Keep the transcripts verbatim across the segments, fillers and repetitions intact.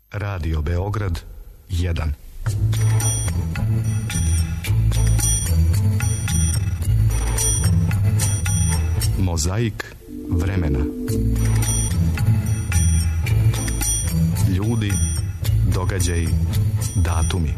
Radio Beograd jedan. Mozaik vremena. Ljudi, događaji, datumi.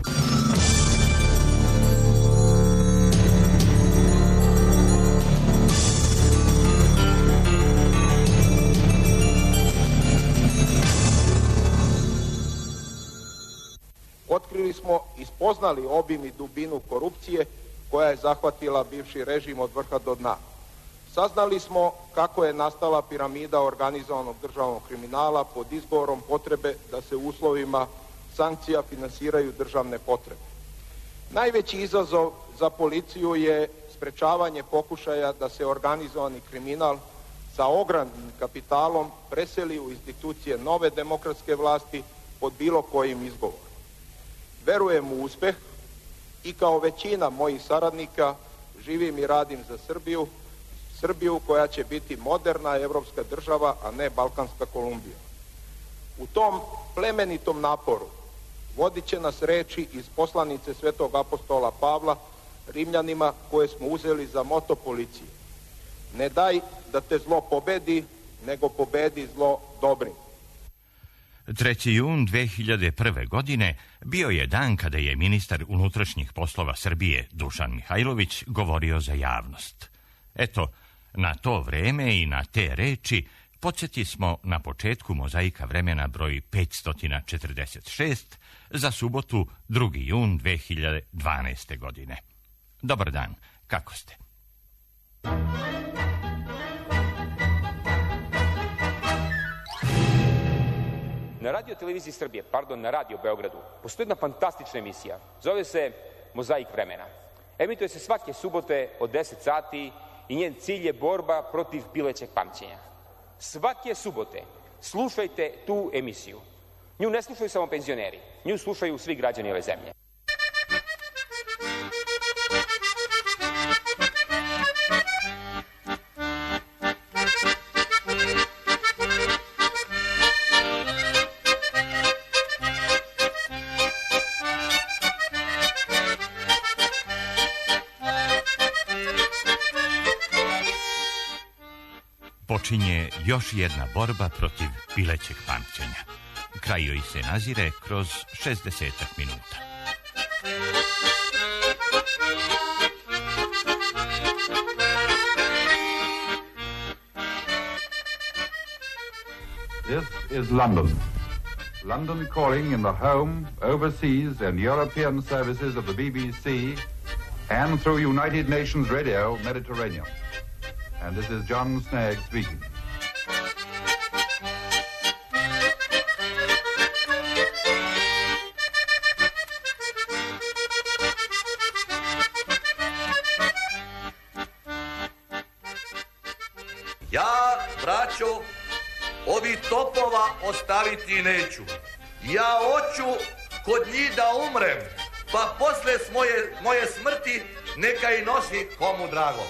Otkrili smo i spoznali obim i dubinu korupcije koja je zahvatila bivši režim od vrha do dna. Saznali smo kako je nastala piramida organizovanog državnog kriminala pod izgovorom potrebe da se u uslovima sankcija finansiraju državne potrebe. Najveći izazov za policiju je sprečavanje pokušaja da se organizovani kriminal sa ogromnim kapitalom preseli u institucije nove demokratske vlasti pod bilo kojim izgovorom. Verujem u uspeh i kao većina mojih saradnika živim i radim za Srbiju, Srbiju koja će biti moderna evropska država, a ne balkanska Kolumbija. U tom plemenitom naporu vodit će nas reči iz poslanice Svetog apostola Pavla Rimljanima koje smo uzeli za moto policije. Ne daj da te zlo pobedi, nego pobedi zlo dobrim. treći jun dve hiljade prve. godine bio je dan kada je ministar unutrašnjih poslova Srbije Dušan Mihajlović govorio za javnost. Eto, na to vreme i na te reči podsjeti smo na početku Mozaika vremena broj petsto četrdeset šest za subotu drugi jun dve hiljade dvanaeste. godine. Dobar dan, kako ste? Na radio televiziji Srbije, pardon, na Radio Beogradu, postoji jedna fantastična emisija. Zove se Mozaik vremena. Emituje se svake subote od deset sati i njen cilj je borba protiv pilećeg pamćenja. Svake subote slušajte tu emisiju. Nju ne slušaju samo penzioneri, nju slušaju svi građani ove zemlje. Počinje još jedna borba protiv pilećeg pamćenja. Kraj joj se nazire kroz šezdesetak minuta. This is London. London calling in the home, overseas and European services of the B B C and through United Nations Radio Mediterranean. And this is John Snagg speaking. Ja, braćo, ovi topova ostaviti neću. Ja hoću kod njih da umrem, pa posle moje, moje smrti neka i nosi komu drago.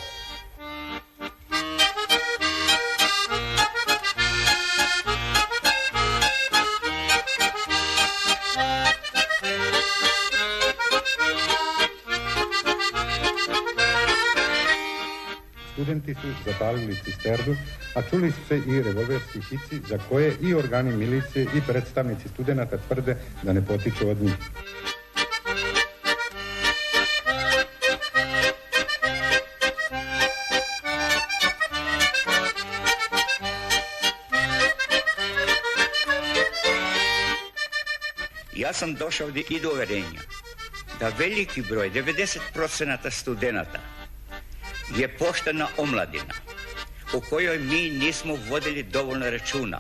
Studenti su zapalili cisternu, a čuli su se i revolverski hici za koje i organi milicije i predstavnici studenata tvrde da ne potiču od njih. Ja sam došao ovdje i do uverenja da veliki broj, devedeset posto studenata, je poštena omladina u kojoj mi nismo vodili dovoljno računa.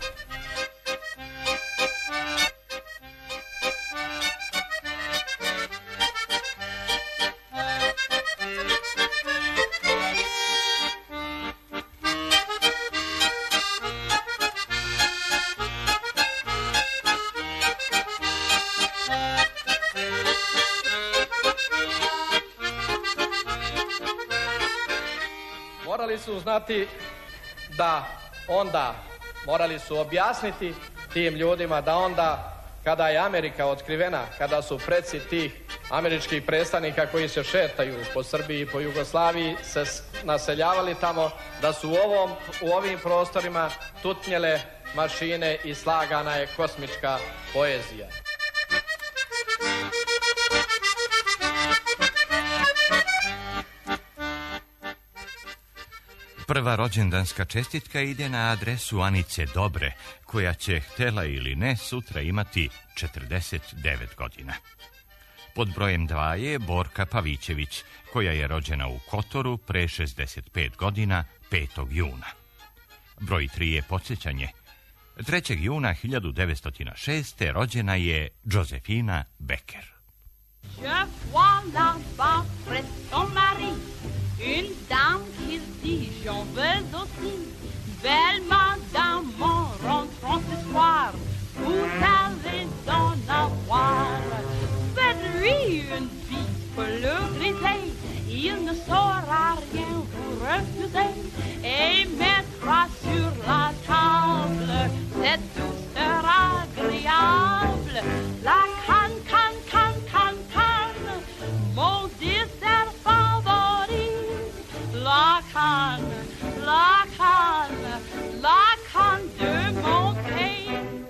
Morali su znati da onda, morali su objasniti tim ljudima da onda kada je Amerika otkrivena, kada su preci tih američkih predstavnika koji se šetaju po Srbiji i po Jugoslaviji se naseljavali tamo, da su u, ovom, u ovim prostorima tutnjele mašine i slagana je kosmička poezija. Prva rođendanska čestitka ide na adresu Anice Dobre, koja će, htela ili ne, sutra imati četrdeset devet godina. Pod brojem dva je Borka Pavićević, koja je rođena u Kotoru pre šezdeset pet godina, petog juna. Broj tri je podsjećanje. trećeg juna hiljadu devetsto šeste. rođena je Josefina Becker. Je vois là-bas près son mari, une dame qui dit j'en veux aussi. Belle madame, en rentrant ce soir, vous allez en avoir. Faites-lui une bise pour le griser, il ne saura rien vous refuser. Et mettra sur la table cette douceur agréable. La canne, canne, canne, canne, canne, mon dessert favori. La canne, la canne, la canne de mon pays.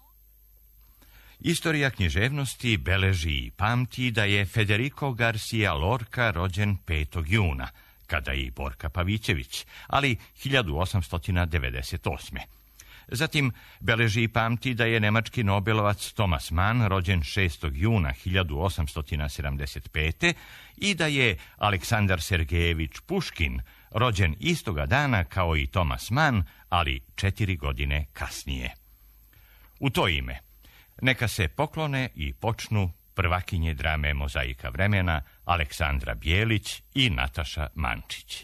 Istorija književnosti beleži i pamti da je Federico Garcia Lorca rođen petog juna, kada i Borka Pavićević, ali hiljadu osamsto devedeset osme. Zatim beleži i pamti da je nemački nobelovac Thomas Mann rođen šestog juna hiljadu osamsto sedamdeset pete. i da je Aleksandar Sergejević Puškin rođen istoga dana kao i Thomas Mann, ali četiri godine kasnije. U to ime neka se poklone i počnu prvakinje drame Mozaika vremena Aleksandra Bijelić i Nataša Mančić.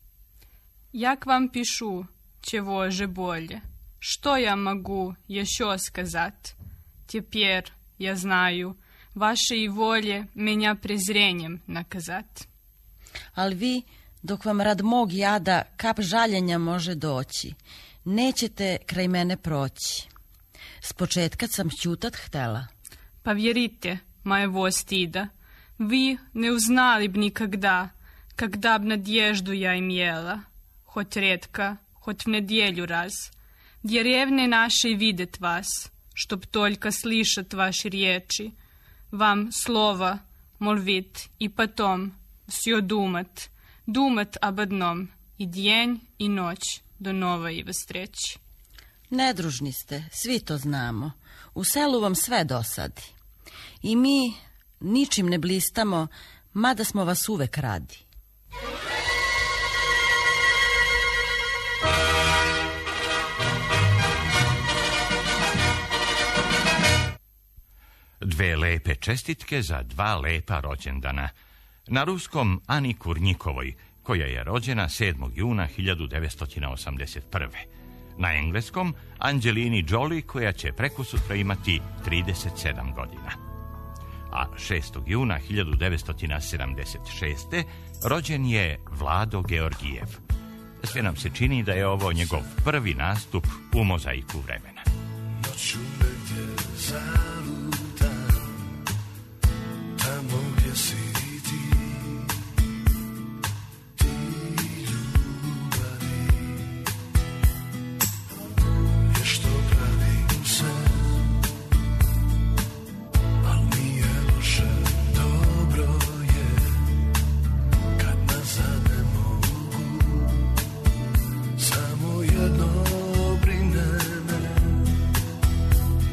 Jak vam pišu, чего же более? Что я могу еще сказать? Теперь я знаю, вашей воле меня презрением наказать. Ali vi, dok vam rad mog jada kap žaljenja može doći, nećete kraj mene proći. S početka sam ćutat htela. Pa vjerite, моего стида, вы не узнали б никогда, когда б надежду я имела, хоть редко, хоть в неделю раз, деревни нашей видят вас, чтоб только слышат ваши речи, вам слово молвит и потом все думать, думать об одном, и день, и ночь до новой встречи. Nedružni ste, svi to znamo. U selu vam sve dosadi. I mi ničim ne blistamo, mada smo vas uvek radi. Dve lepe čestitke za dva lepa rođendana. Na ruskom Ani Kurnjikovoj, koja je rođena sedmog juna hiljadu devetsto osamdeset prve. Na engleskom Angelini Jolie, koja će prekosutra imati trideset sedam godina. A šestog juna hiljadu devetsto sedamdeset šeste. rođen je Vlado Georgijev. Sve nam se čini da je ovo njegov prvi nastup u Mozaiku vremena. Noću negdje zalutam, tamo gdje si ti, ti ljubavi, vješto pravim se, al nije loše, dobro je, kad nazad ne mogu, samo jedno brine me,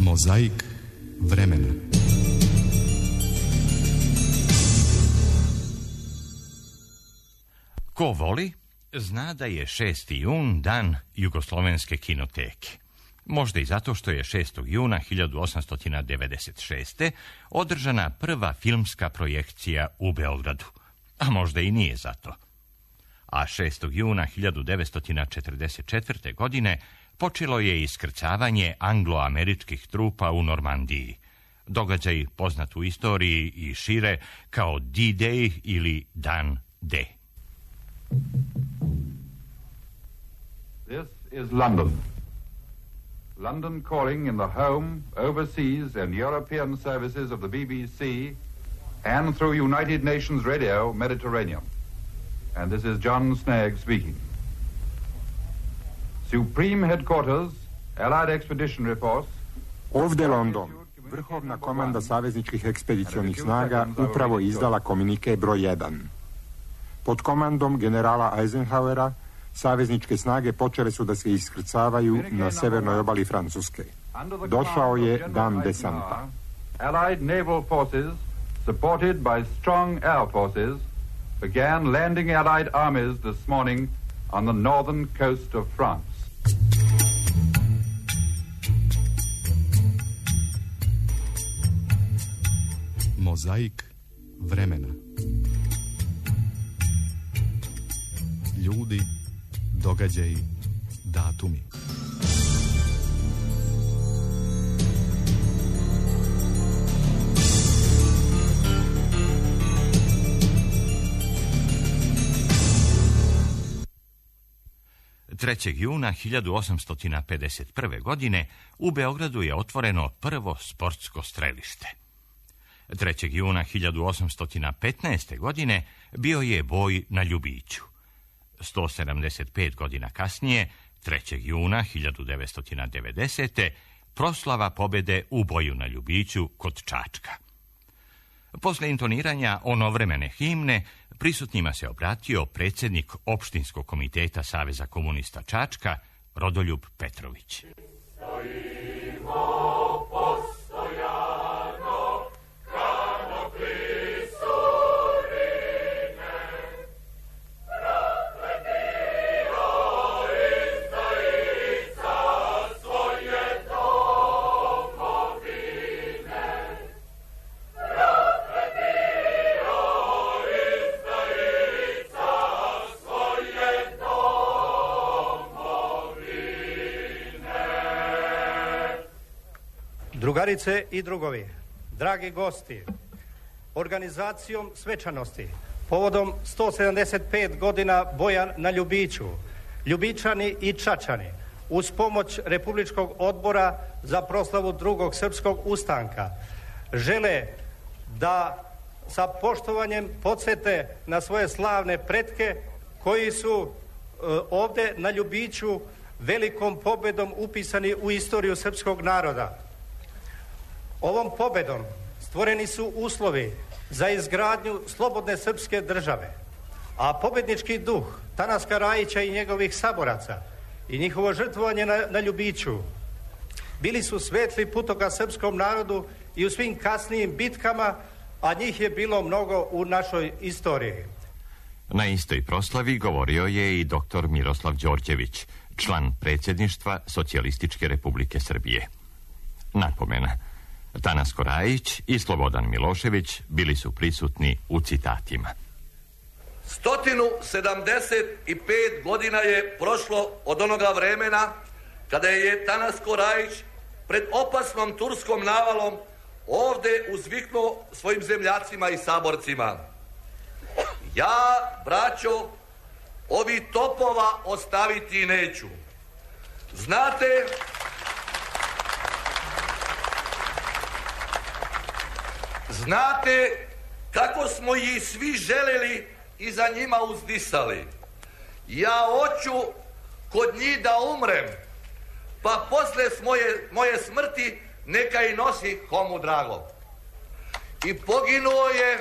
Mozaik vremena. Ko voli, zna da je šesti jun dan Jugoslovenske kinoteke. Možda i zato što je šestog juna hiljadu osamsto devedeset šeste. održana prva filmska projekcija u Beogradu. A možda i nije zato. A šestog juna hiljadu devetsto četrdeset četvrte. godine počelo je iskrcavanje anglo-američkih trupa u Normandiji. Događaj poznat u istoriji i šire kao D-Day ili Dan D. This is London. London calling in the home, overseas and European services of the B B C and through United Nations Radio Mediterranean. And this is John Snagg speaking. Supreme Headquarters, Allied Expeditionary Force. Ovdje London. Vrhovna komanda savezničkih ekspedicionih snaga upravo izdala komunike broj jedan. Pod komandom generala Eisenhowera savezničke snage počele su da se iskrcavaju na severnoj obali Francuske. Došao je dan desanta. Allied naval forces, supported by strong air forces, began landing Allied armies this morning on the northern coast of France. Mozaik vremena. Ljudi, događaji, datumi. trećeg juna hiljadu osamsto pedeset prve. godine u Beogradu je otvoreno prvo sportsko strelište. trećeg juna hiljadu osamsto petnaeste. godine bio je boj na Ljubiću. sto sedamdeset pet godina kasnije, trećeg juna hiljadu devetsto devedesete. proslava pobjede u boju na Ljubiću kod Čačka. Posle intoniranja onovremene himne, prisutnima se obratio predsjednik opštinskog komiteta Saveza komunista Čačka, Rodoljub Petrović. Drugarice i drugovi, dragi gosti, organizacijom svečanosti povodom sto sedamdeset pet godina boja na Ljubiću, Ljubičani i Čačani uz pomoć Republičkog odbora za proslavu drugog srpskog ustanka žele da sa poštovanjem podsjete na svoje slavne pretke koji su e, ovdje na Ljubiću velikom pobedom upisani u istoriju srpskog naroda. Ovom pobedom stvoreni su uslovi za izgradnju slobodne srpske države, a pobednički duh Tanaska Rajića i njegovih saboraca i njihovo žrtvovanje na, na Ljubiću bili su svetli putoka srpskom narodu i u svim kasnijim bitkama, a njih je bilo mnogo u našoj istoriji. Na istoj proslavi govorio je i doktor Miroslav Đorđević, član predsjedništva Socijalističke Republike Srbije. Napomena. Tanasko Rajić i Slobodan Milošević bili su prisutni u citatima. Stotinu sedamdeset i pet godina je prošlo od onoga vremena kada je Tanasko Rajić pred opasnom turskom navalom ovdje uzviknuo svojim zemljacima i saborcima. Ja, braćo, ovi topova ostaviti neću. Znate, znate kako smo ih svi želeli i za njima uzdisali. Ja hoću kod njih da umrem, pa posle moje, moje smrti neka i nosi homu drago. I poginuo je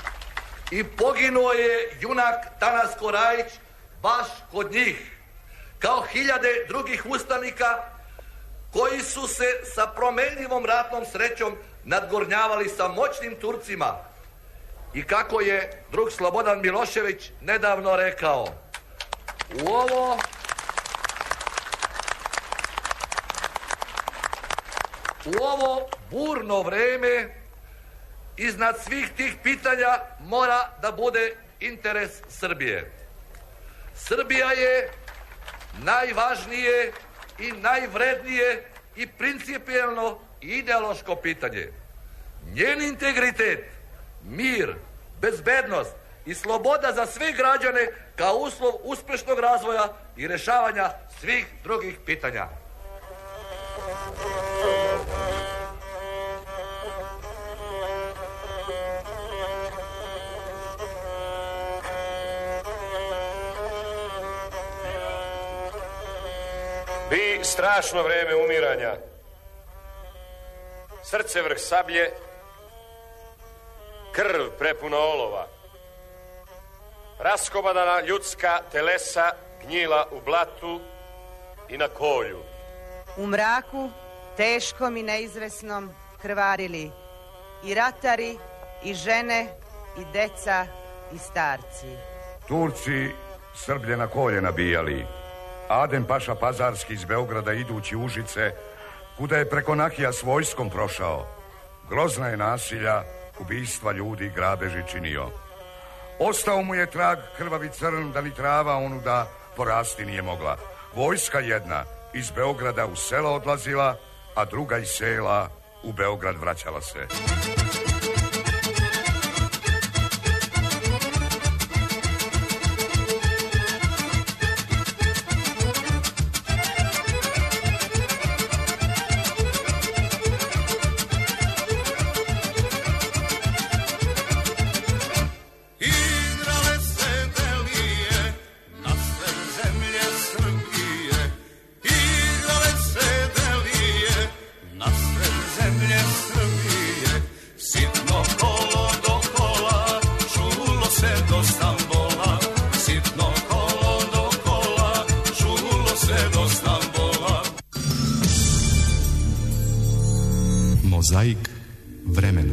i poginuo je junak Tanasko Rajić baš kod njih. kao hiljade drugih ustanika koji su se sa promenljivom ratnom srećom nadgornjavali sa moćnim Turcima. I kako je drug Slobodan Milošević nedavno rekao, u ovo u ovo burno vreme iznad svih tih pitanja mora da bude interes Srbije. Srbija je najvažnije i najvrednije i principijelno i ideološko pitanje. Njen integritet, mir, bezbednost i sloboda za sve građane kao uslov uspešnog razvoja i rešavanja svih drugih pitanja. Bi strašno vreme umiranja, srce vrh sablje, krv prepuna olova, raskobadana ljudska telesa gnjila u blatu i na kolju. U mraku, teškom i neizvesnom, krvarili i ratari, i žene, i deca, i starci. Turci Srblje na kolje nabijali. Adem Paša Pazarski iz Beograda idući u Užice, kuda je preko Nahija s vojskom prošao. Grozna je nasilja, ubistva ljudi i grabeži činio. Ostao mu je trag krvavi crn, da ni trava onu da porasti nije mogla. Vojska jedna iz Beograda u sela odlazila, a druga iz sela u Beograd vraćala se. Mozaik vremena.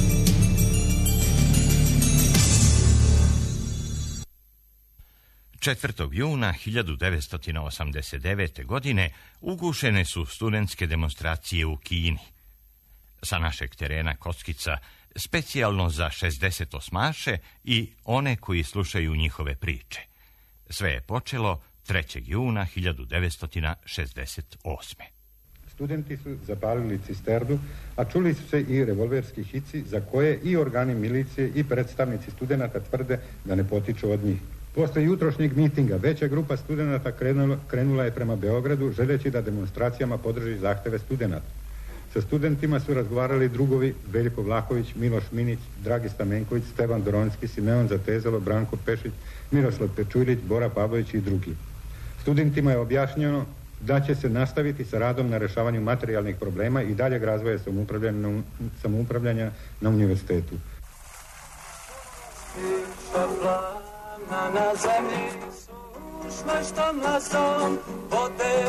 četvrtog juna hiljadu devetsto osamdeset devete. godine ugušene su studentske demonstracije u Kini. Sa našeg terena kockica specijalno za šezdeset osmaše i one koji slušaju njihove priče. Sve je počelo trećeg juna hiljadu devetsto šezdeset osme. Studenti su zapalili cisternu, a čuli su se i revolverski hici za koje i organi milicije i predstavnici studenata tvrde da ne potiču od njih. Posle jutrošnjeg mitinga veća grupa studenata krenula, krenula je prema Beogradu želeći da demonstracijama podrži zahteve studenata. Sa studentima su razgovarali drugovi Veljko Vlahović, Miloš Minić, Dragi Stamenković, Stevan Doronski, Simeon Zatezalo, Branko Pešić, Miroslav Pečuljlić, Bora Pavlović i drugi. Studentima je objašnjeno da će se nastaviti sa radom na rešavanju materijalnih problema i daljeg razvoja samoupravljanja, samoupravljanja na univerzitetu. Na zemlji sušnoj što glasom vode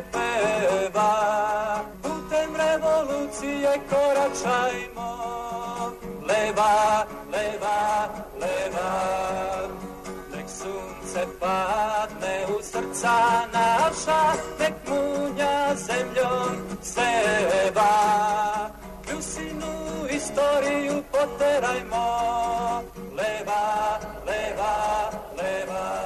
peva, putem revolucije koračajmo, leva, leva, leva. Nek sunce padne u srca naša, nek munja zemljom seva. Ljusinu istoriju poterajmo, leva, leva, leva.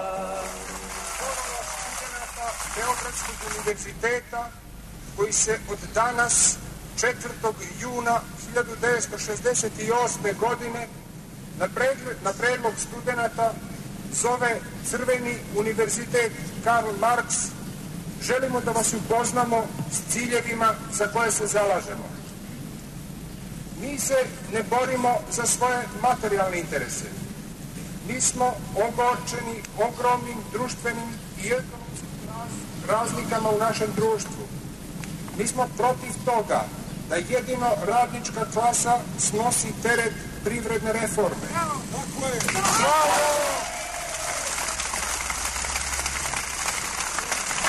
Studenata Beogradskog univerziteta koji se od danas četvrtog juna hiljadu devetsto šezdeset osme. godine na, pregled, na predlog studenata zove Crveni univerzitet Karl Marx, želimo da vas upoznamo s ciljevima za koje se zalažemo. Mi se ne borimo za svoje materijalne interese. Mi smo ogorčeni ogromnim društvenim i ekonomskim razlikama u našem društvu. Mi smo protiv toga da jedino radnička klasa snosi teret privredne reforme. Dakle, bravo!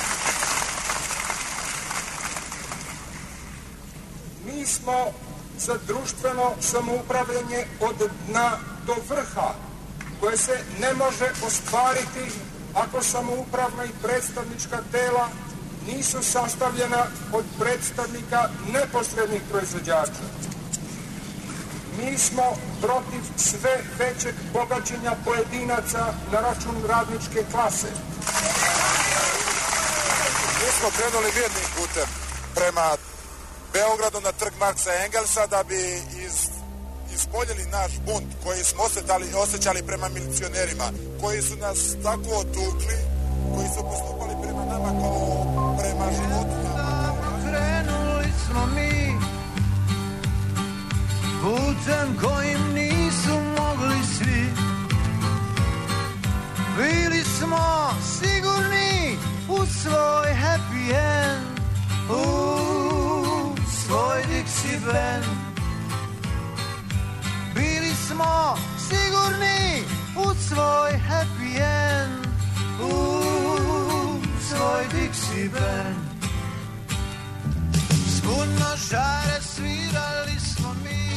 smo za društveno samoupravljanje od dna do vrha, koje se ne može ostvariti ako samoupravna i predstavnička tela nisu sastavljena od predstavnika neposrednih proizvođača. Mi smo protiv sve većeg bogaćenja pojedinaca na račun radničke klase. Mi smo krenuli mirnim putem prema Beogradu na trg Marksa Engelsa da bi iz, ispoljili naš bunt koji smo osjećali, osjećali prema milicionerima, koji su nas tako otukli, koji su postupali prema nama kao prema životinjama. Krenuli smo mi putem kojim nisu mogli svi. Bili smo sigurni u svoj happy end, u svoj Dixie band. Bili smo sigurni u svoj happy end, u svoj Dixie band. Spuno žare svirali smo mi,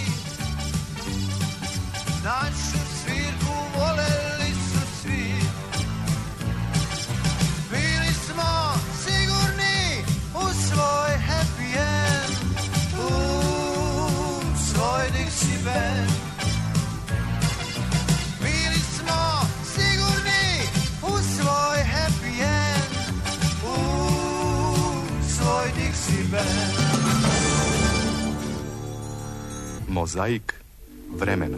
našu svirku voleli su svi. Bili smo sigurni u svoj happy end, u svoj Dixie band. Bili smo sigurni u svoj happy end, u svoj Dixie band. Mozaik vremena.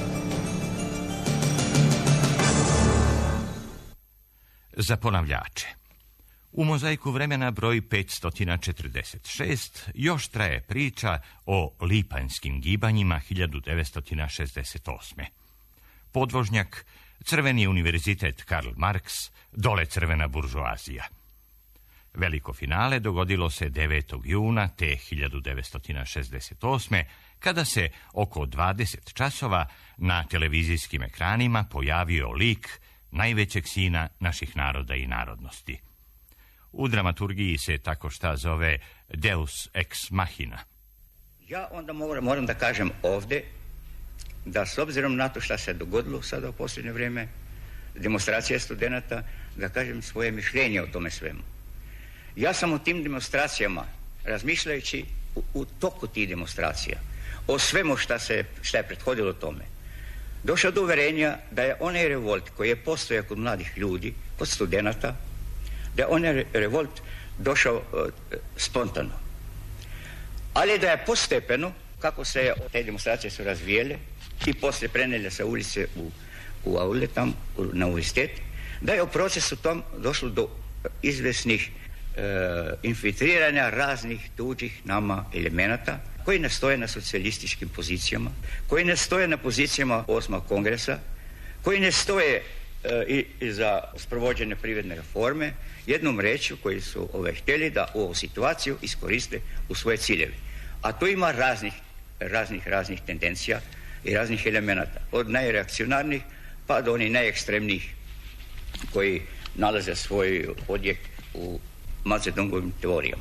Za ponavljače. U mozaiku vremena broj petsto četrdeset šest još traje priča o lipanjskim gibanjima hiljadu devetsto šezdeset osme. Podvožnjak, Crveni univerzitet Karl Marx, dole crvena buržoazija. Veliko finale dogodilo se devetog juna te hiljadu devetsto šezdeset osme, kada se oko dvadeset časova na televizijskim ekranima pojavio lik najvećeg sina naših naroda i narodnosti. U dramaturgiji se tako šta zove Deus ex machina. Ja onda moram, moram da kažem ovdje da s obzirom na to šta se dogodilo sada u posljednje vrijeme, demonstracija studenta, da kažem svoje mišljenje o tome svemu. Ja sam o tim demonstracijama, razmišljajući u, u toku tih demonstracija, o svemu šta, se, šta je prethodilo tome, došao do uverenja da je onaj revolt koji je postojao kod mladih ljudi, kod studenta, da je onaj revolt došao uh, spontano. Ali da je postepeno, kako se te demonstracije su razvijele i poslije prenijele sa ulice u, u aule tam, u, na univerzitet, da je u procesu tom došlo do izvesnih uh, infiltriranja raznih tuđih nama elemenata koji ne stoje na socijalističkim pozicijama, koji ne stoje na pozicijama osmog kongresa, koji ne stoje e, i, i za sprovođenje privredne reforme, jednom rečju koji su ove, htjeli da ovu situaciju iskoriste u svoje ciljeve. A tu ima raznih, raznih, raznih tendencija i raznih elemenata, od najreakcionarnih pa do onih najekstremnijih koji nalaze svoj odjek u Macedongovim teorijama.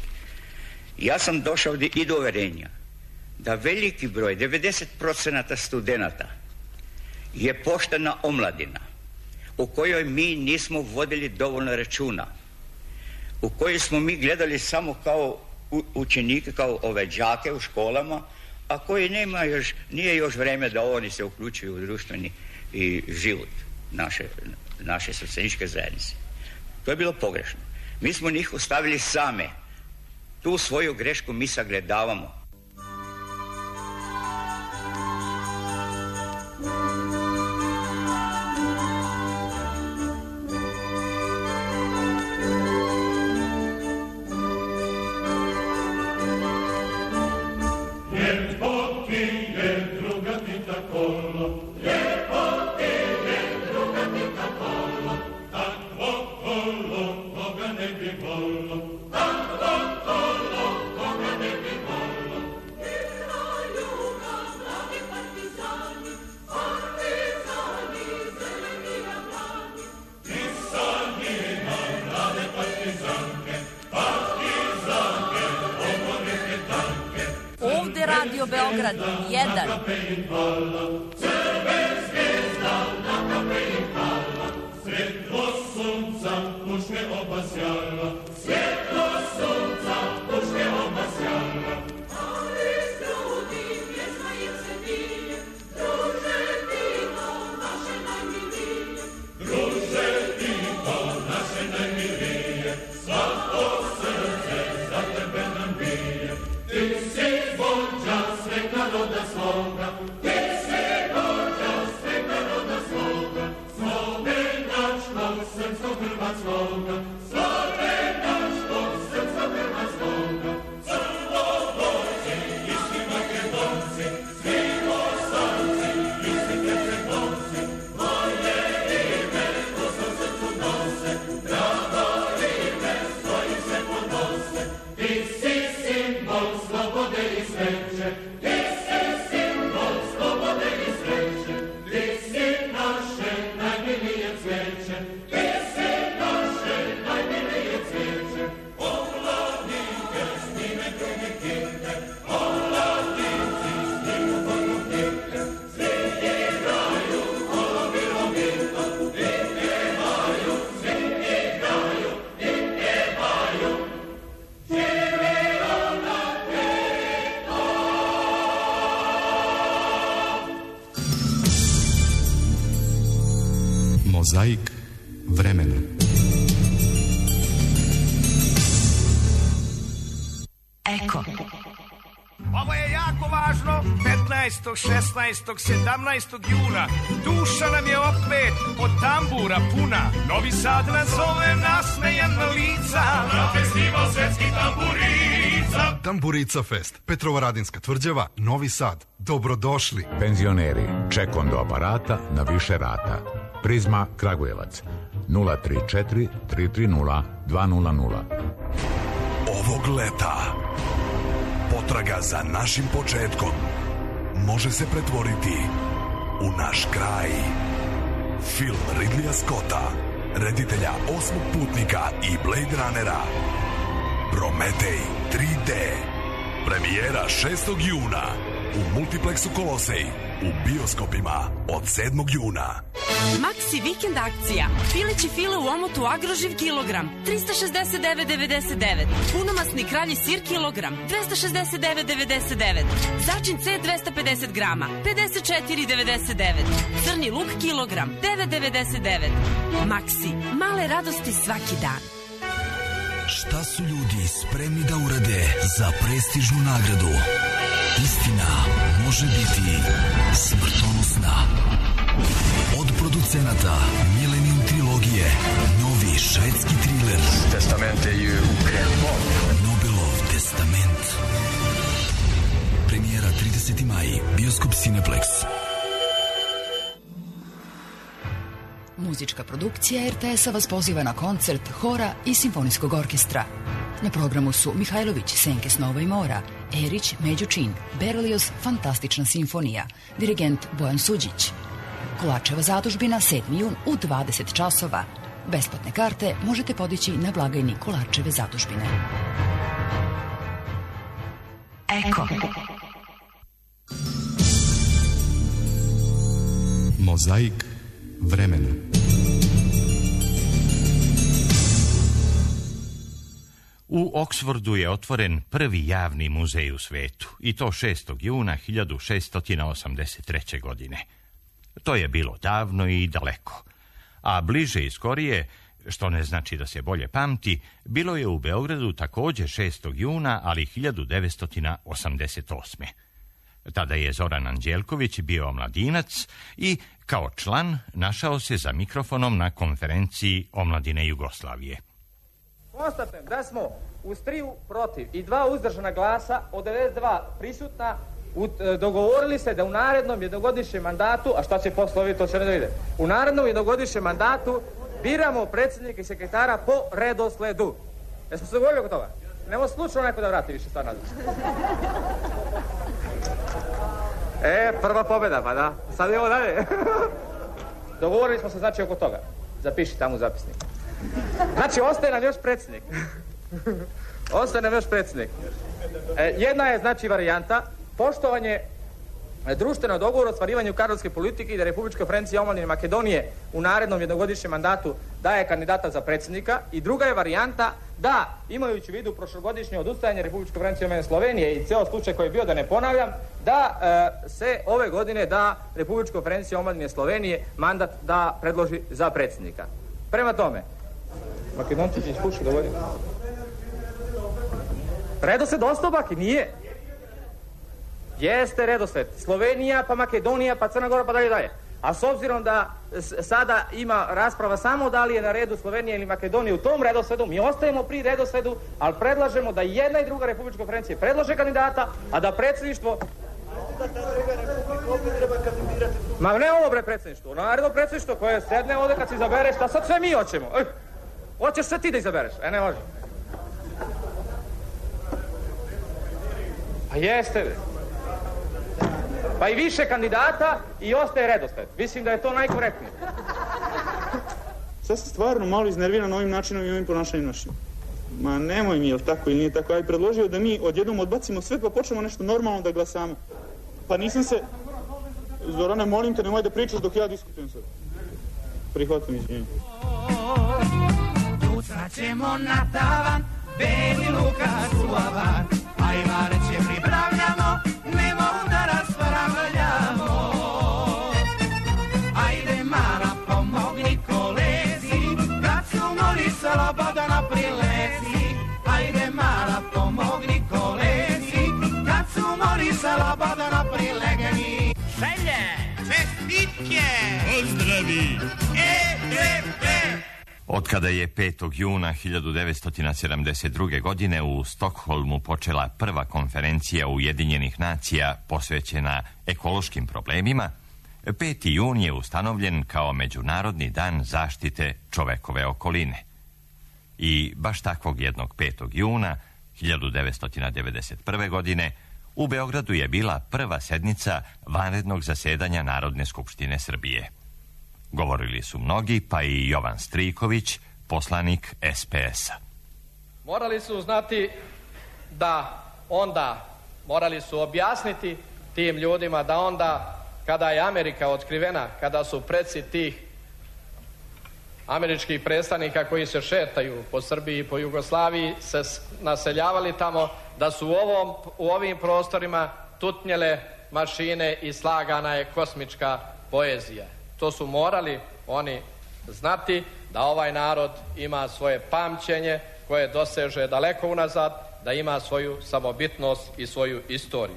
Ja sam došao i do uverenja da veliki broj, devedeset posto studenata je poštena omladina u kojoj mi nismo vodili dovoljno računa, u kojoj smo mi gledali samo kao učenike, kao ove đake u školama, a koji nema još, nije još vreme da oni se uključuju u društveni i život naše, naše socijalističke zajednice. To je bilo pogrešno. Mi smo njih ostavili same. Tu svoju grešku mi sagledavamo. Koga ne bi volilo, Radio Beograd jedan. Svjetlo sunca puške obasjala, svjetlo sunca puške obasjala. Ali s drugim vježbaju se dilje, druže Tito, naše najmilije. Druže Tito, naše najmilije, svako srce za tebe nam bije. Ti si vođa sveg naroda svoga, ti si vođa sveg naroda svoga, slovenačkog srpskog hrvatskoga, slovenačkog srpskog hrvatskoga, crnogorci, isti makedonci, svi bosanci, isti krečegonci, moje ime u svom srcu nose, drago ime svoje se podnose. Ti si simbol slobode i sreće, ti si simbol slobode i sreće, ti si naše najmilije cveće, ti si naše najmilije cveće. Omladinke s njime drugi kinte, omladinci s njime drugi kinte, svi igraju kolovi romito, i pjevaju, svi igraju, i pjevaju. Živio na Tito! Mozaik vremena. Eko. Ovo je jako važno, petnaestog, šesnaestog, sedamnaestog juna. Duša nam je opet od tambura puna. Novi Sad nas zove nasmejana lica. Na festival svetskih tamburica. Tamburica Fest, Petrovaradinska tvrđava, Novi Sad. Dobrodošli. Penzioneri, ček do aparata na više rata. Prizma Kragujevac, nula tri četiri, tri tri nula, dva nula nula. Ovog leta potraga za našim početkom može se pretvoriti u naš kraj. Film Ridleya Scotta, reditelja Osmog putnika i Blade Runnera, Prometej tri D. Premijera šestog juna u Multiplexu Kolosej, u bioskopima od sedmog juna. Maxi vikend akcija. Pileći file u omotu Agroživ kilogram, trista šezdeset devet devedeset devet. Punomasni kralji sir kilogram, dvesta šezdeset devet devedeset devet. Začin C dvesta pedeset grama, pedeset četiri devedeset devet. Crni luk kilogram, devet devedeset devet. Maxi, male radosti svaki dan. Šta su ljudi spremni da urade za prestižnu nagradu? Istina može biti smrtonosna. Od producenata Millennium trilogije, novi švedski thriller Testamente ju Nobelov testament. Premijera trideseti maj, bioskop Cineplex. Muzička produkcija er te esa vas poziva na koncert hora i simfonijskog orkestra. Na programu su Mihajlović, Senke snova i mora, Erić, Među Čin, Berlioz, Fantastična simfonija, dirigent Bojan Suđić. Kolačeva zadužbina sedmi jun u dvadeset časova. Besplatne karte možete podići na blagajni Kolačeve zadužbine. Eko. Mozaik vremena. U Oksfordu je otvoren prvi javni muzej u svetu, i to šestog juna hiljadu šeststo osamdeset treće. godine. To je bilo davno i daleko, a bliže i skorije, što ne znači da se bolje pamti, bilo je u Beogradu također šestog juna, ali hiljadu devetsto osamdeset osme. Tada je Zoran Anđelković bio omladinac i kao član našao se za mikrofonom na konferenciji Omladine Jugoslavije. Konstatujem da smo uz triju protiv i dva uzdržana glasa od devedeset dva prisutna u, e, dogovorili se da u narednom jednogodišnjem mandatu, a šta će posle ovi, to će ne da vide, u narednom jednogodišnjem mandatu biramo predsjednika i sekretara po redosledu. Jesmo se dogovorili oko toga? Nemo slučajno neko da vrati više stvar nazad. E, prva pobjeda, pa da. Sad idemo dalje. Dogovorili smo se znači oko toga. Zapiši tamo u zapisnik. Znači, ostaje nam još predsjednik. Ostaje nam još predsjednik. E, jedna je, znači, varijanta poštovanje društvenog dogovora o ostvarivanju kadrovske politike i da Republička konferencija omladine Makedonije u narednom jednogodišnjem mandatu daje kandidata za predsjednika. I druga je varijanta da, imajući u vidu prošlogodišnje odustajanje Republičke konferencije omladine Slovenije i ceo slučaj koji je bio, da ne ponavljam, da e, se ove godine da Republička konferencija omladine Slovenije mandat da predloži za predsjednika. Prema tome, Makedonci će ispušiti dovoljno. Redosled ostao baki, nije. Jeste redosled. Slovenija, pa Makedonija, pa Crna Gora, pa dalje dalje. A s obzirom da sada ima rasprava samo da li je na redu Slovenija ili Makedonija u tom redosledu, mi ostajemo pri redosledu, ali predlažemo da jedna i druga Republička konferencija predlože kandidata, a da predsjedništvo... Ma ne ovo bre predsjedništvo, naredno predsjedništvo koje sedne ovdje kad se izabere, šta sad sve mi hoćemo? Eh, hoćeš sve ti da izabereš? E, ne može. Pa jeste bre. Pa i više kandidata i ostaje redosled. Mislim da je to najkorektnije. Sad sam stvarno malo iznerviran ovim načinom i ovim ponašanjem našim. Ma nemoj mi, je li tako ili nije tako? Ja bih predložio da mi odjednom odbacimo sve pa počnemo nešto normalno da glasamo. Pa nisam se... Zorane, molim te, nemoj da pričaš dok ja diskutujem sad. Prihvatam, izvijem. Pucaćemo na tavan, Beli Lukas u avan, ajvare će pripravljamo, nemo da raspravljamo. Ajde mala, pomogni kolezi, kad su moli Slobodana prilezi. Ajde mala, pomogni kolezi, kad su moli Slobodana prilegeni. Želje, čestitke, pozdravi, E P P. Otkada je petog juna hiljadu devetsto sedamdeset druge. godine u Stokholmu počela prva konferencija Ujedinjenih nacija posvećena ekološkim problemima, peti jun je ustanovljen kao Međunarodni dan zaštite čovekove okoline. I baš takvog jednog petog juna hiljadu devetsto devedeset prve. godine u Beogradu je bila prva sednica vanrednog zasedanja Narodne skupštine Srbije. Govorili su mnogi, pa i Jovan Striković, poslanik S P S-a. Morali su znati da onda, morali su objasniti tim ljudima da onda, kada je Amerika otkrivena, kada su preci tih američkih predstavnika koji se šetaju po Srbiji i po Jugoslaviji se naseljavali tamo, da su u, ovom, u ovim prostorima tutnjele mašine i slagana je kosmička poezija. To su morali oni znati, da ovaj narod ima svoje pamćenje koje doseže daleko unazad, da ima svoju samobitnost i svoju istoriju.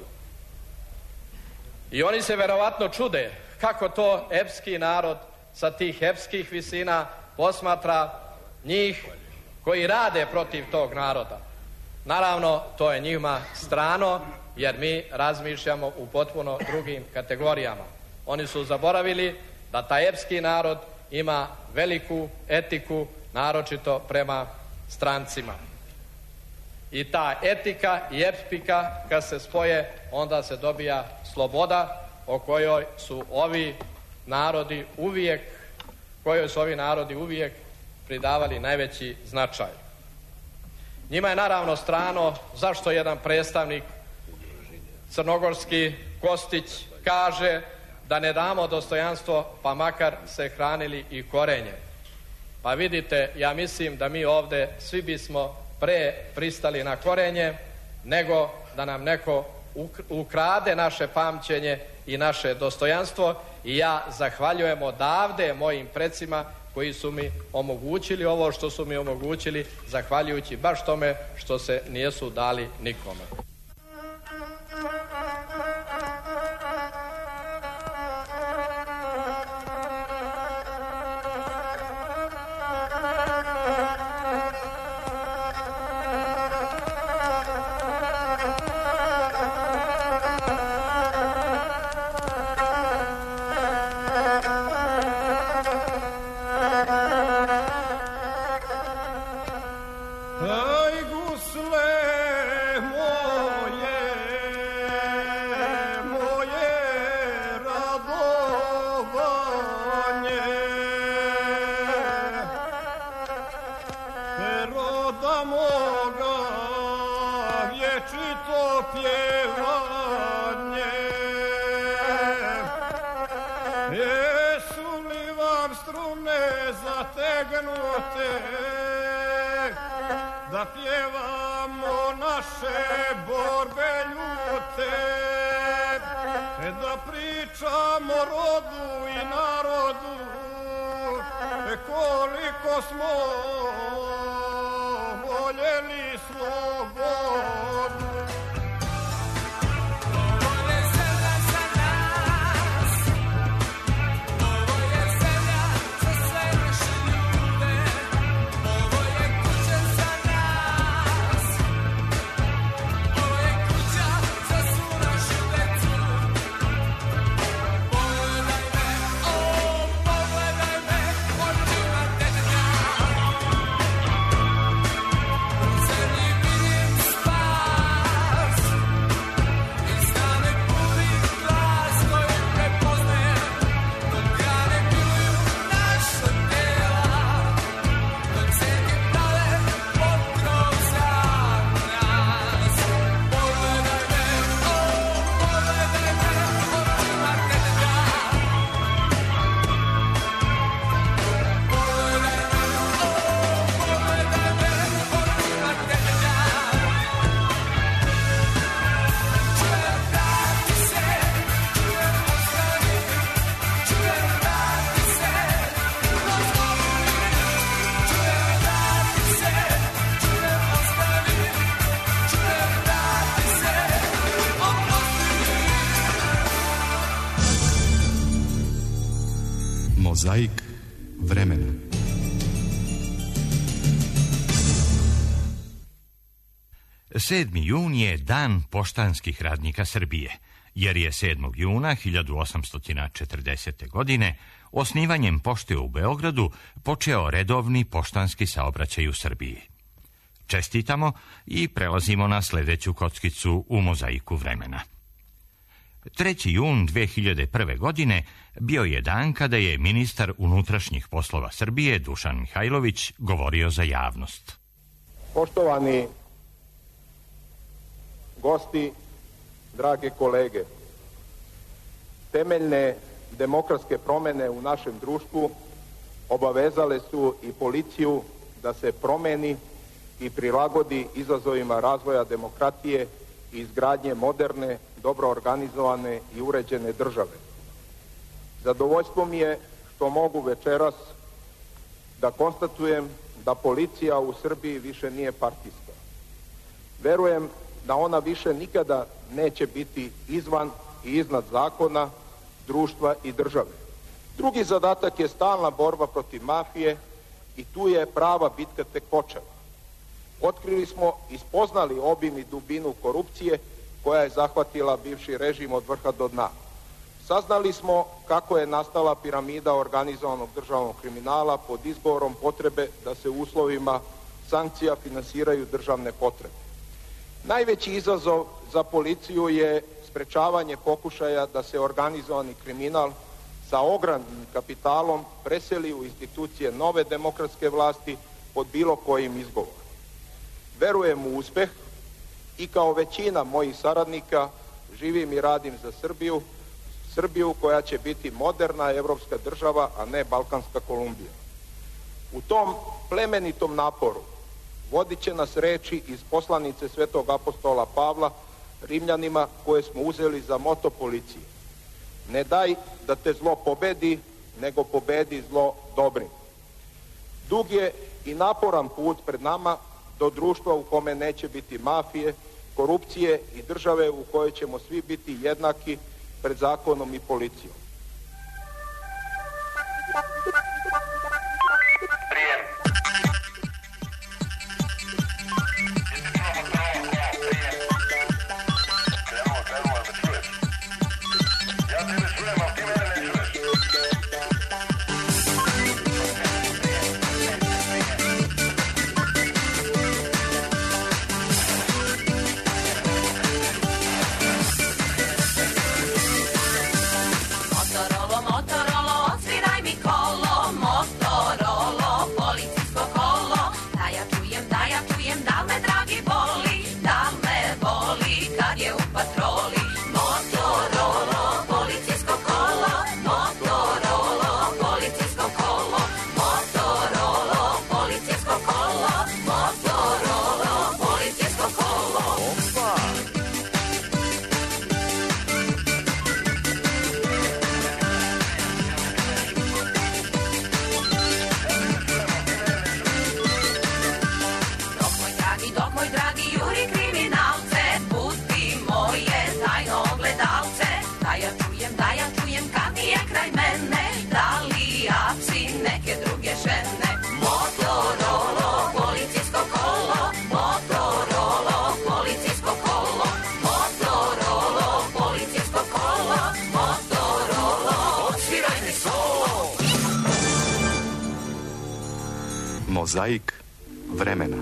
I oni se verovatno čude kako to epski narod sa tih epskih visina posmatra njih koji rade protiv tog naroda. Naravno, to je njima strano, jer mi razmišljamo u potpuno drugim kategorijama. Oni su zaboravili da taj epski narod ima veliku etiku, naročito prema strancima. I ta etika i epika, kad se spoje, onda se dobija sloboda o kojoj su ovi narodi uvijek, kojoj su ovi narodi uvijek pridavali najveći značaj. Njima je naravno strano zašto jedan predstavnik crnogorski, Kostić, kaže da ne damo dostojanstvo, pa makar se hranili i korenje. Pa vidite, ja mislim da mi ovde svi bismo pre pristali na korenje, nego da nam neko ukrade naše pamćenje i naše dostojanstvo. I ja zahvaljujem odavde mojim precima koji su mi omogućili ovo što su mi omogućili, zahvaljujući baš tome što se nijesu dali nikome. moga vječito pjevanje. pregnute, da pjevamo naše borbe ljute, da pričamo rodu i narodu, koliko smo voljeli slobodu. Mozaik vremena. sedmi jun je Dan poštanskih radnika Srbije, jer je sedmog juna hiljadu osamsto četrdesete. godine osnivanjem pošte u Beogradu počeo redovni poštanski saobraćaj u Srbiji. Čestitamo i prelazimo na sljedeću kockicu u mozaiku vremena. treći jun dve hiljade prve. godine bio je dan kada je ministar unutrašnjih poslova Srbije Dušan Mihajlović govorio za javnost. Poštovani gosti, drage kolege, temeljne demokratske promjene u našem društvu obavezale su i policiju da se promeni i prilagodi izazovima razvoja demokratije i izgradnje moderne, dobro organizovane i uređene države. Zadovoljstvo mi je što mogu večeras da konstatujem da policija u Srbiji više nije partijska. Verujem da ona više nikada neće biti izvan i iznad zakona, društva i države. Drugi zadatak je stalna borba protiv mafije i tu je prava bitka tek počela. Otkrili smo i spoznali obim i dubinu korupcije koja je zahvatila bivši režim od vrha do dna. Saznali smo kako je nastala piramida organizovanog državnog kriminala pod izgovorom potrebe da se u uslovima sankcija finansiraju državne potrebe. Najveći izazov za policiju je sprečavanje pokušaja da se organizovani kriminal sa ogromnim kapitalom preseli u institucije nove demokratske vlasti pod bilo kojim izgovorom. Verujem u uspeh i kao većina mojih saradnika živim i radim za Srbiju, Srbiju koja će biti moderna evropska država, a ne balkanska Kolumbija. U tom plemenitom naporu vodit će nas reči iz poslanice svetog apostola Pavla Rimljanima koje smo uzeli za moto policije. Ne daj da te zlo pobedi, nego pobedi zlo dobrim. Dug je i naporan put pred nama do društva u kome neće biti mafije, korupcije i države u kojoj ćemo svi biti jednaki pred zakonom i policijom. moj dragi juri kriminalce, pusti moje tajno ogledalce, da ja čujem, da ja čujem kad je kraj mene, da li ja psi neke druge žene. Motorolo, policijsko kolo, Motorolo, policijsko kolo, Motorolo, policijsko kolo, Motorolo, odsviraj mi solo. Mozaik vremena.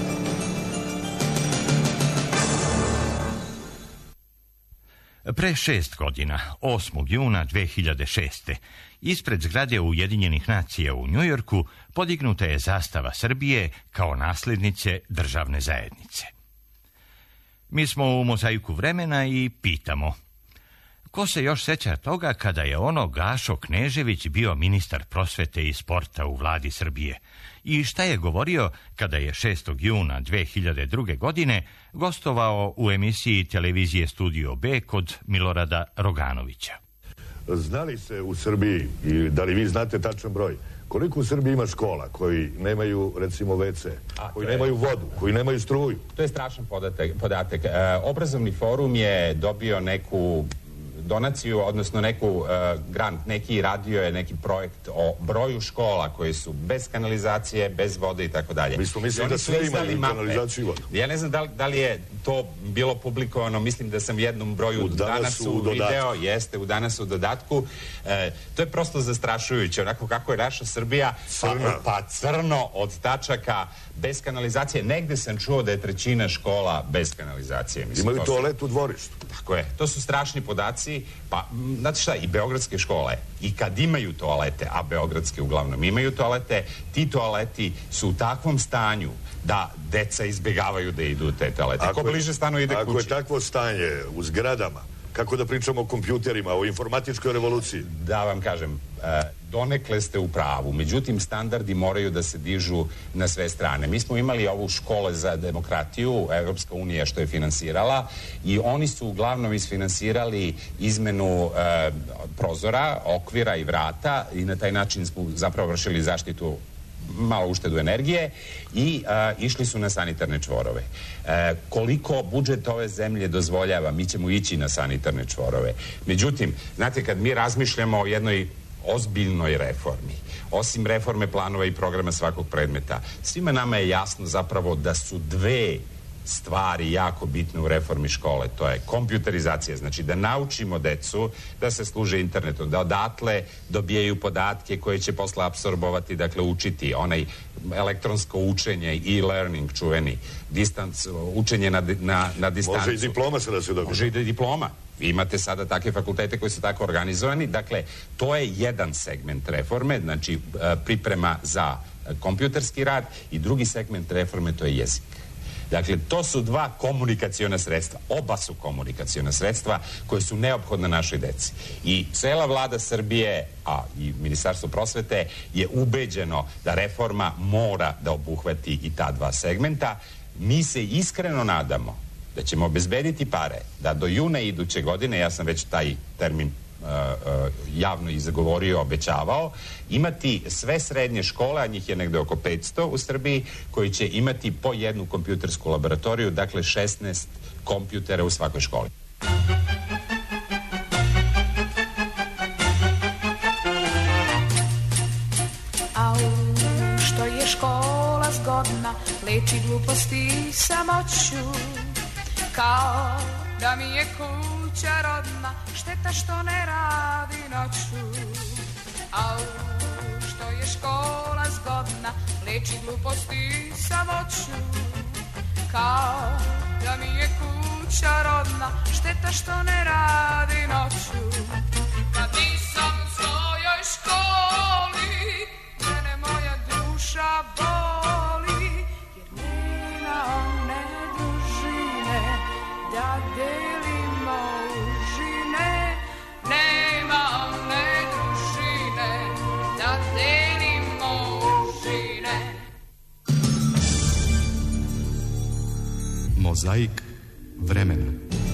Pre šest godina, osmog juna dve hiljade šeste. ispred zgrade Ujedinjenih nacija u Njujorku podignuta je zastava Srbije kao nasljednice državne zajednice. Mi smo u Mozaiku vremena i pitamo, ko se još seća toga kada je ono Gašo Knežević bio ministar prosvete i sporta u vladi Srbije i šta je govorio kada je šestog juna dve hiljade druge. godine gostovao u emisiji televizije Studio B kod Milorada Roganovića. Znali se u Srbiji, i da li vi znate tačan broj, koliko u Srbiji ima škola koji nemaju, recimo, ve ce, koji je... nemaju vodu, koji nemaju struju? To je strašan podatak. podatak. E, obrazovni forum je dobio neku donaciju, odnosno neku uh, grant, neki radio je neki projekt o broju škola koje su bez kanalizacije, bez vode i tako dalje. Mi smo mislili da sve imaju kanalizaciju i vodu. Ja ne znam da li, da li je to bilo publikovano, mislim da sam u jednom broju u Danasu video, jeste u Danasu u dodatku. E, to je prosto zastrašujuće, onako kako je naša Srbija, pa, pa crno od tačaka, bez kanalizacije. Negde sam čuo da je trećina škola bez kanalizacije. Mislim, imaju toalet u dvorištu. Tako je. To su strašni podaci. Pa, znate šta, i beogradske škole, i kad imaju toalete, a beogradske uglavnom imaju toalete, ti toaleti su u takvom stanju da deca izbjegavaju da idu u te toalete. Ako ko bliže stanu ide ako kući. Ako je takvo stanje u zgradama, kako da pričamo o kompjuterima, o informatičkoj revoluciji? Da vam kažem, donekle ste u pravu, međutim standardi moraju da se dižu na sve strane. Mi smo imali ovu škole za demokratiju, Evropska unija što je finansirala, i oni su uglavnom isfinansirali izmenu e, prozora, okvira i vrata i na taj način smo zapravo vršili zaštitu, malo uštedu energije i a, išli su na sanitarne čvorove. E, koliko budžet ove zemlje dozvoljava, mi ćemo ići na sanitarne čvorove. Međutim, znate, kad mi razmišljamo o jednoj ozbiljnoj reformi, osim reforme planova i programa svakog predmeta, svima nama je jasno zapravo da su dve stvari jako bitne u reformi škole. To je kompjuterizacija, znači da naučimo decu da se služe internetom, da odatle dobijaju podatke koje će posle apsorbovati, dakle učiti, onaj elektronsko učenje, e-learning čuveni, distance, učenje na, na, na distancu. Može i diploma se da se dobije. Može i diploma. Vi imate sada takve fakultete koji su tako organizovani. Dakle, to je jedan segment reforme, znači priprema za kompjuterski rad, i drugi segment reforme to je jezik. Dakle, to su dva komunikaciona sredstva. Oba su komunikaciona sredstva koje su neophodne našoj deci. I cela vlada Srbije, a i Ministarstvo prosvete, je ubeđeno da reforma mora da obuhvati i ta dva segmenta. Mi se iskreno nadamo da ćemo obezbediti pare, da do juna iduće godine, ja sam već taj termin Uh, uh, javno i zagovorio, obećavao, imati sve srednje škole, a njih je negde oko petsto u Srbiji, koji će imati po jednu kompjutersku laboratoriju, dakle šesnaest kompjutera u svakoj školi. Au, što je škola zgodna, leči gluposti i samoću, kao da mi je kuća rodna, šteta što ne radi noću. Au, što je škola zgodna, leči gluposti i samoću, kao da mi je kuća rodna, šteta što ne radi noću. Kad nisam u svojoj školi, mene moja duša boli, jer nema one dužine da delimo užine, nema one dužine da delimo užine. Mozaik vremena.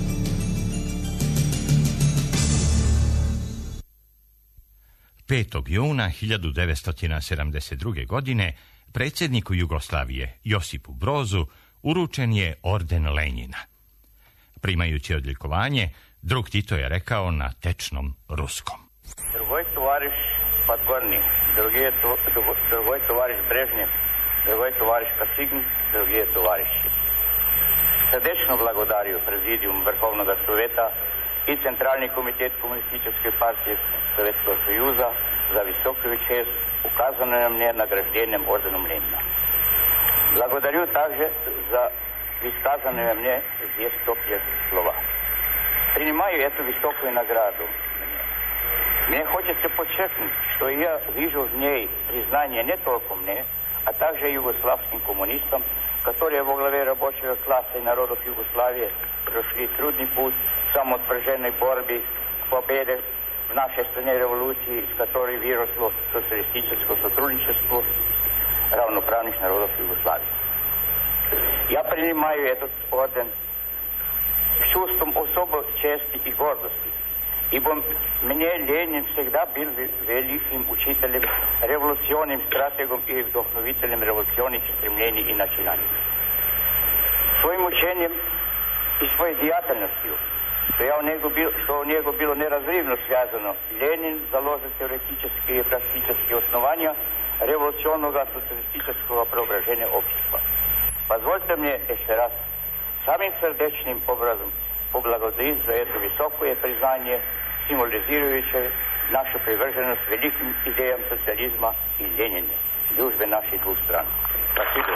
petog juna hiljadu devetsto sedamdeset druge. godine predsjedniku Jugoslavije Josipu Brozu uručen je orden Lenjina. Primajući odlikovanje, drug Tito je rekao na tečnom ruskom. Drugoj tovariš Podgorni, drugi je to, drugoj tovariš Brežnjev, drugoj tovariš Kasigin, drugi je tovariši. Srdečno blagodarju Prezidijum Vrhovnog Soveta i Centralni komitet Komunističke partije Sovjetskog Sojuza za visoku čest ukazano je mne nagrađenjem ordenom Lenina. Благодарю также за исказанные мне здесь топлые слова. Принимаю эту высокую награду. Мне хочется подчеркнуть, что я вижу в ней признание не только мне, а также югославским коммунистам, которые во главе рабочего класса и народов Югославии прошли трудный путь самоотверженной борьбы к победе в нашей стране революции, из которой выросло социалистическое сотрудничество равноправных народов Югославии. Я принимаю этот орден с чувством особой чести и гордости, ибо мне Ленин всегда был великим учителем, революционным стратегом и вдохновителем революционных стремлений и начинаний. Своим учением и своей деятельностью, что, я у него бил, что у него было неразрывно связано, Ленин заложил теоретические и практические основания революционного социалистического преображения общества. Позвольте мне еще раз самым сердечным образом поблагодарить за это высокое признание, символизирующее нашу приверженность великим идеям социализма и Ленина, дружбе наших двух стран. Спасибо.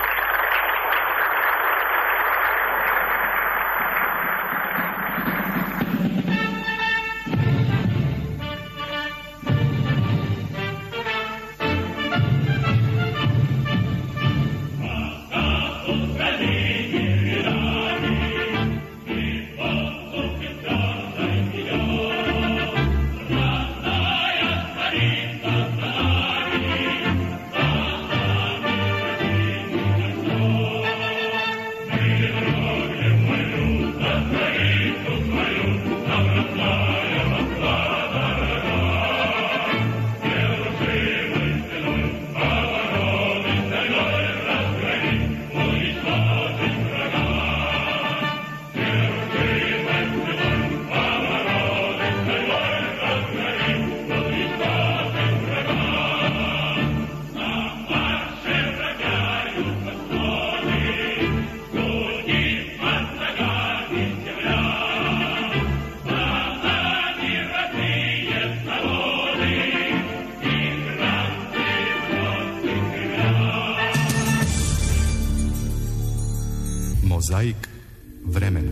Mozaik vremena.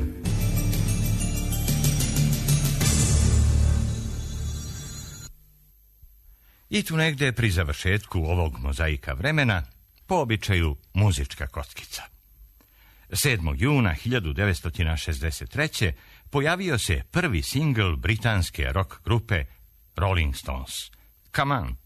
I tu negde pri završetku ovog mozaika vremena, po običaju muzička kockica. sedmog juna hiljadu devetsto šezdeset treće. pojavio se prvi singl britanske rock grupe Rolling Stones. Come on!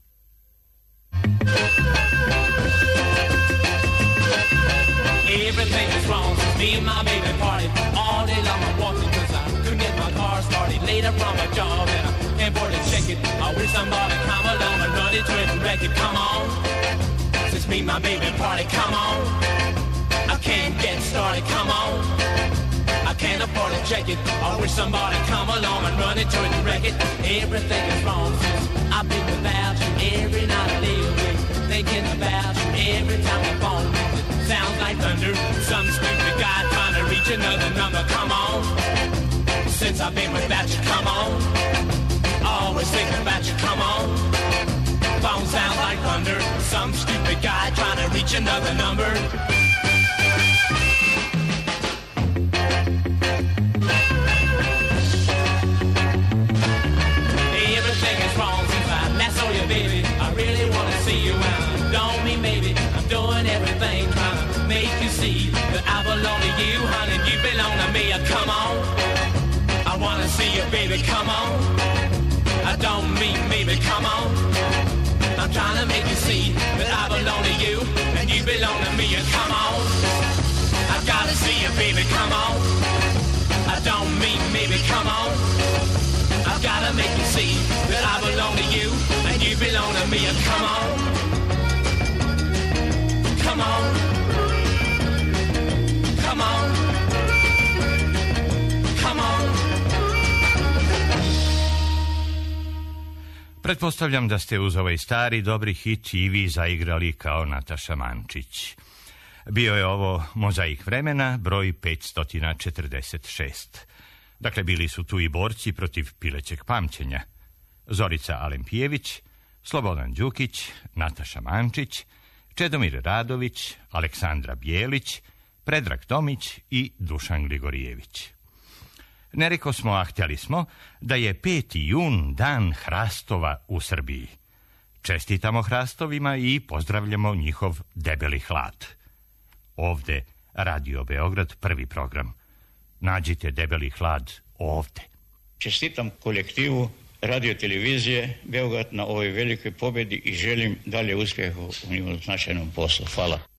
Everything is wrong since me and my baby party. All day long I'm walking cause I couldn't get my car started. Later from my job and I can't afford to check it. I wish somebody come along and run it to it and wreck it. Come on, since me and my baby party. Come on, I can't get started. Come on, I can't afford to check it. I wish somebody come along and run it to it and wreck it. Everything is wrong since I've been without you. Every night I lay awake thinking about you. Every time the phone rings it sounds like thunder. Some stupid guy trying to reach another number. Come on, since I've been without you. Come on, always thinking about you. Come on, phone sounds like thunder. Some stupid guy trying to reach another number. Everything is wrong since I last saw you, baby. I really want to see you around. Don't mean maybe I'm doing everything trying to make you see that I belong to you, honey, you belong to me. Come on, I want to see you, baby. Come on, I don't mean maybe. Come on, I'm trying to make you see that I belong to you and you belong to me. Come on, I gotta see you, baby. Come on, I don't mean maybe. Come on, I've gotta make you see that I belong to you and you belong to me. Come on, come on, Pretpostavljam da ste uz ovaj stari dobri hit i vi zaigrali kao Nataša Mančić. Bio je ovo Mozaik vremena, broj petsto četrdeset šest. Dakle, bili su tu i borci protiv pilećeg pamćenja. Zorica Alempijević, Slobodan Đukić, Nataša Mančić, Čedomir Radović, Aleksandra Bijelić, Predrag Tomić i Dušan Gligorijević. Ne reko smo, a htjeli smo, da je peti jun dan hrastova u Srbiji. Čestitamo hrastovima i pozdravljamo njihov debeli hlad. Ovde Radio Beograd, prvi program. Nađite debeli hlad ovde. Čestitam kolektivu radio televizije Beograd na ovoj velikoj pobjedi i želim dalje uspjehu u njihovom značajnom poslu. Hvala.